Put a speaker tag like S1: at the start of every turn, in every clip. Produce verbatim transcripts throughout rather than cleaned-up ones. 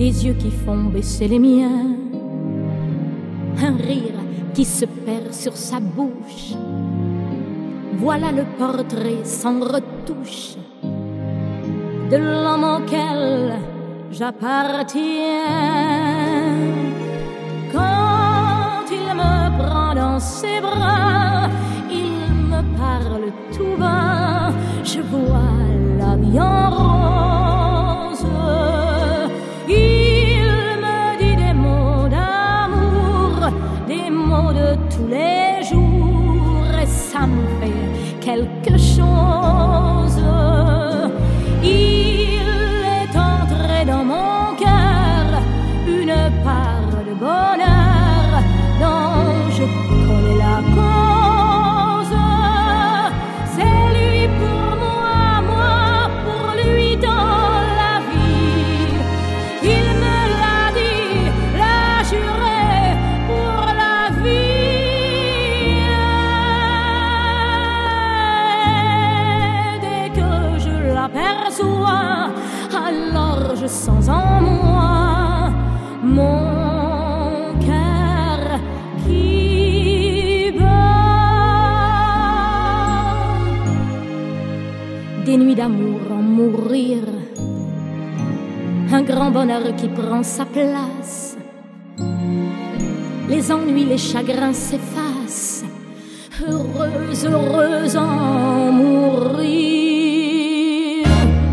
S1: des yeux qui font baisser les miens, un rire qui se perd sur sa bouche. Voilà le portrait sans retouche de l'homme auquel j'appartiens. Quand il me prend dans ses bras, il me parle tout bas, je vois la vie en rose. Il me dit des mots d'amour, des mots de tous les jours, et ça me fait quelque chose. Il est entré dans mon cœur une part de bonheur dont je connais la cause. C'est lui pour moi, moi pour lui dans la vie. Il me l'a dit, l'a juré pour la vie. Dès que je l'aperçois, alors je sens en moi mon cœur qui bat. Des nuits d'amour en mourir, un grand bonheur qui prend sa place. Les ennuis, les chagrins s'effacent, heureuse, heureuse en mourir.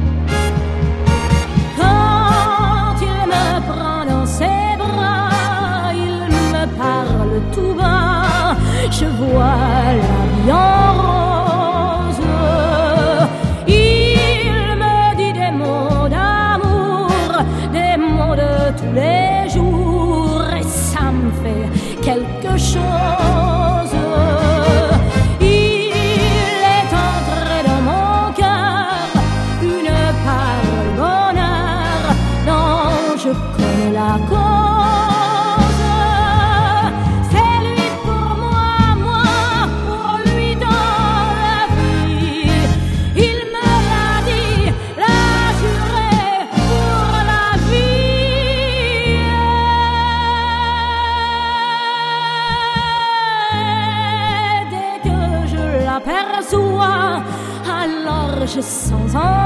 S1: Quand il me prend dans ses bras, il me parle tout bas, je vois la vie en rose. Il me dit des mots d'amour, des mots de tous les jours, et ça me fait quelque chose. Il est entré dans mon cœur une part de bonheur dont je connais la cause. C'est lui pour moi, moi pour lui dans la vie. Il me l'a dit, l'a juré pour la vie. Dès que je l'aperçois, alors je sens en